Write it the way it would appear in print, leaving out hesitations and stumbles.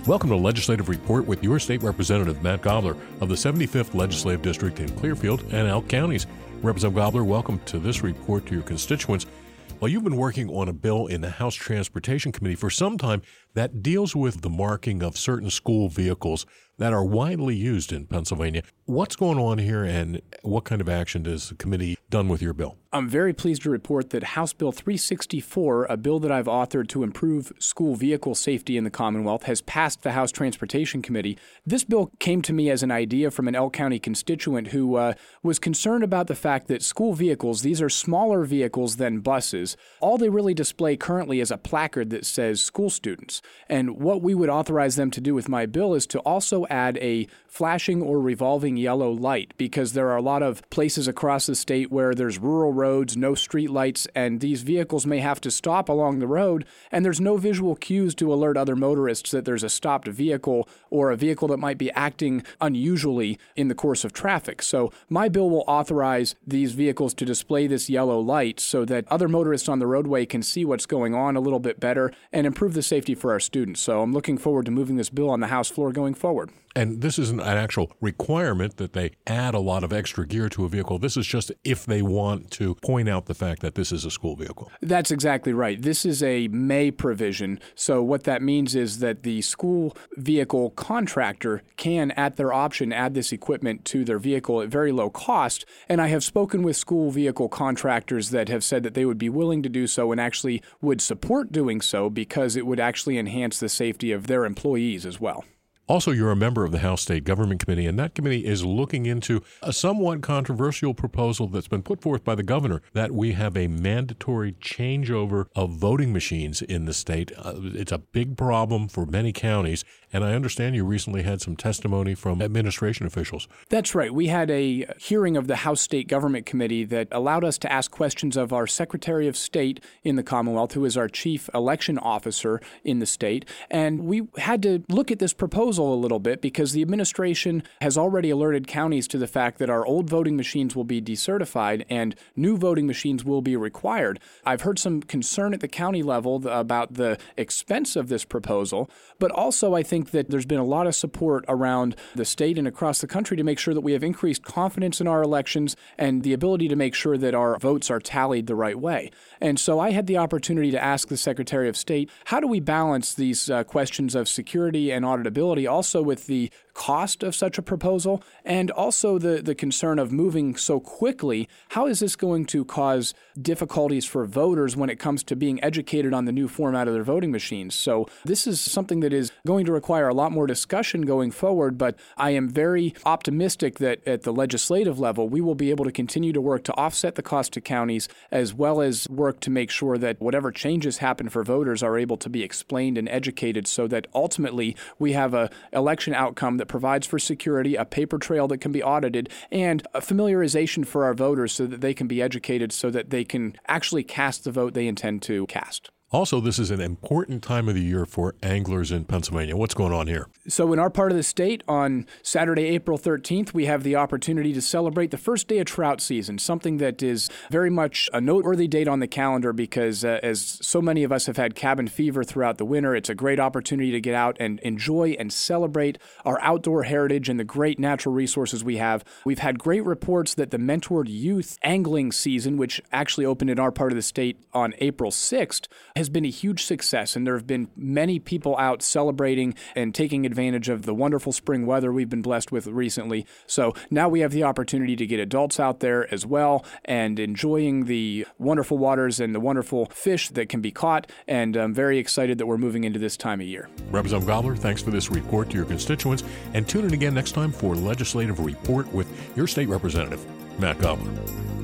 Welcome to Legislative Report with your state representative, Matt Gobler, of the 75th Legislative District in Clearfield and Elk Counties. Representative Gobler, welcome to this report to your constituents. Well, you've been working on a bill in the House Transportation Committee for some time that deals with the marking of certain school vehicles that are widely used in Pennsylvania. What's going on here, and what kind of action has the committee done with your bill? I'm very pleased to report that House Bill 364, a bill that I've authored to improve school vehicle safety in the Commonwealth, has passed the House Transportation Committee. This bill came to me as an idea from an Elk County constituent who was concerned about the fact that school vehicles, these are smaller vehicles than buses. All they really display currently is a placard that says school students. And what we would authorize them to do with my bill is to also add a flashing or revolving yellow light, because there are a lot of places across the state where there's rural roads, no street lights, and these vehicles may have to stop along the road, and there's no visual cues to alert other motorists that there's a stopped vehicle or a vehicle that might be acting unusually in the course of traffic. So my bill will authorize these vehicles to display this yellow light so that other motorists on the roadway can see what's going on a little bit better and improve the safety for our students. So I'm looking forward to moving this bill on the House floor going forward. And this isn't an actual requirement that they add a lot of extra gear to a vehicle. This is just if they want to point out the fact that this is a school vehicle. That's exactly right. This is a may provision. So what that means is that the school vehicle contractor can, at their option, add this equipment to their vehicle at very low cost. And I have spoken with school vehicle contractors that have said that they would be willing to do so and actually would support doing so because it would actually enhance the safety of their employees as well. Also, you're a member of the House State Government Committee, and that committee is looking into a somewhat controversial proposal that's been put forth by the governor that we have a mandatory changeover of voting machines in the state. It's a big problem for many counties, and I understand you recently had some testimony from administration officials. That's right. We had a hearing of the House State Government Committee that allowed us to ask questions of our Secretary of State in the Commonwealth, who is our chief election officer in the state, and we had to look at this proposal a little bit because the administration has already alerted counties to the fact that our old voting machines will be decertified and new voting machines will be required. I've heard some concern at the county level about the expense of this proposal, but also I think that there's been a lot of support around the state and across the country to make sure that we have increased confidence in our elections and the ability to make sure that our votes are tallied the right way. And so I had the opportunity to ask the Secretary of State, how do we balance these questions of security and auditability also with the cost of such a proposal and also the concern of moving so quickly? How is this going to cause difficulties for voters when it comes to being educated on the new format of their voting machines? So this is something that is going to require a lot more discussion going forward, but I am very optimistic that at the legislative level, we will be able to continue to work to offset the cost to counties as well as work to make sure that whatever changes happen for voters are able to be explained and educated so that ultimately we have a election outcome that provides for security, a paper trail that can be audited, and a familiarization for our voters so that they can be educated so that they can actually cast the vote they intend to cast. Also, this is an important time of the year for anglers in Pennsylvania. What's going on here? So in our part of the state, on Saturday, April 13th, we have the opportunity to celebrate the first day of trout season, something that is very much a noteworthy date on the calendar because as so many of us have had cabin fever throughout the winter, it's a great opportunity to get out and enjoy and celebrate our outdoor heritage and the great natural resources we have. We've had great reports that the Mentored Youth Angling season, which actually opened in our part of the state on April 6th, has been a huge success, and there have been many people out celebrating and taking advantage of the wonderful spring weather we've been blessed with recently. So now we have the opportunity to get adults out there as well and enjoying the wonderful waters and the wonderful fish that can be caught, and I'm very excited that we're moving into this time of year. Representative Gobler, thanks for this report to your constituents, and tune in again next time for Legislative Report with your state representative, Matt Gobler.